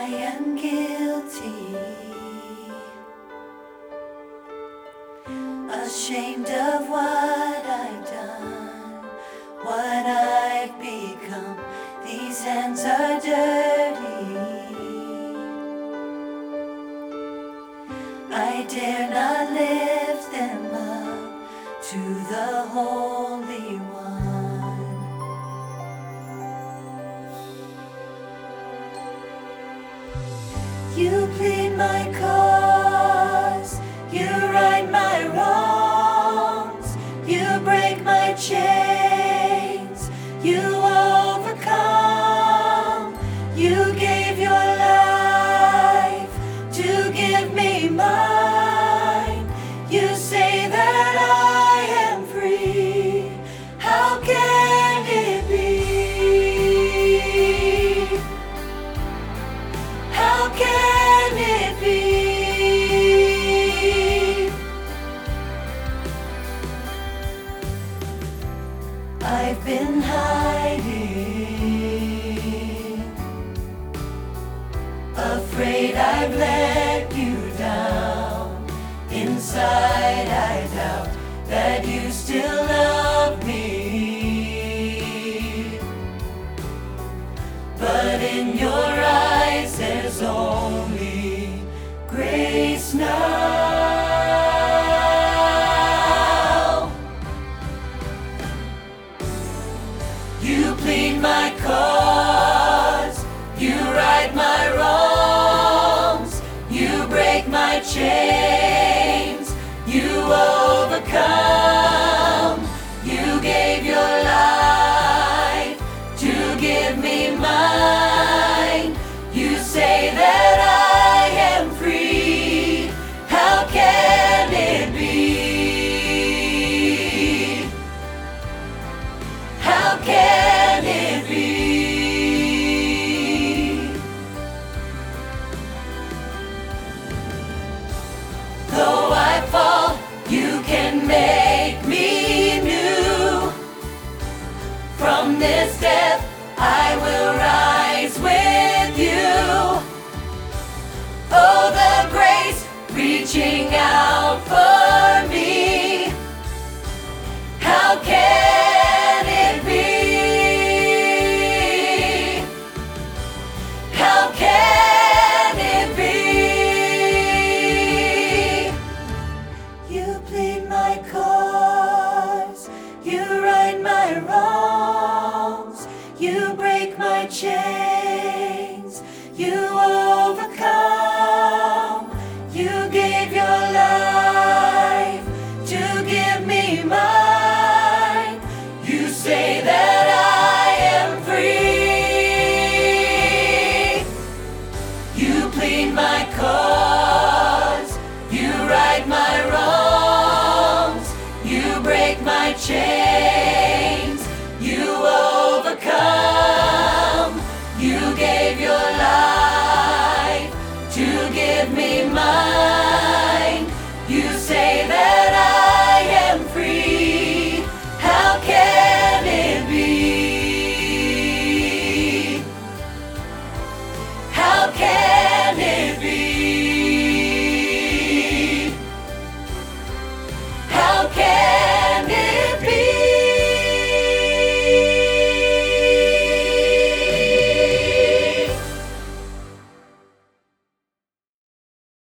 I am guilty, ashamed of what I've done, what I've become. These hands are dirty. I dare not lift them up to the Holy One. You plead my cause, you right my wrongs, you break my chains, you overcome. You gave your life to give me mine. You say that I am free. How can it be? How can it be? I've been hiding, afraid I've let you down. Inside I doubt that you still love me, but in your eyes there's only grace now. You plead my cause, you right my wrongs, you break my chains, you overcome. You gave your life to give me mine.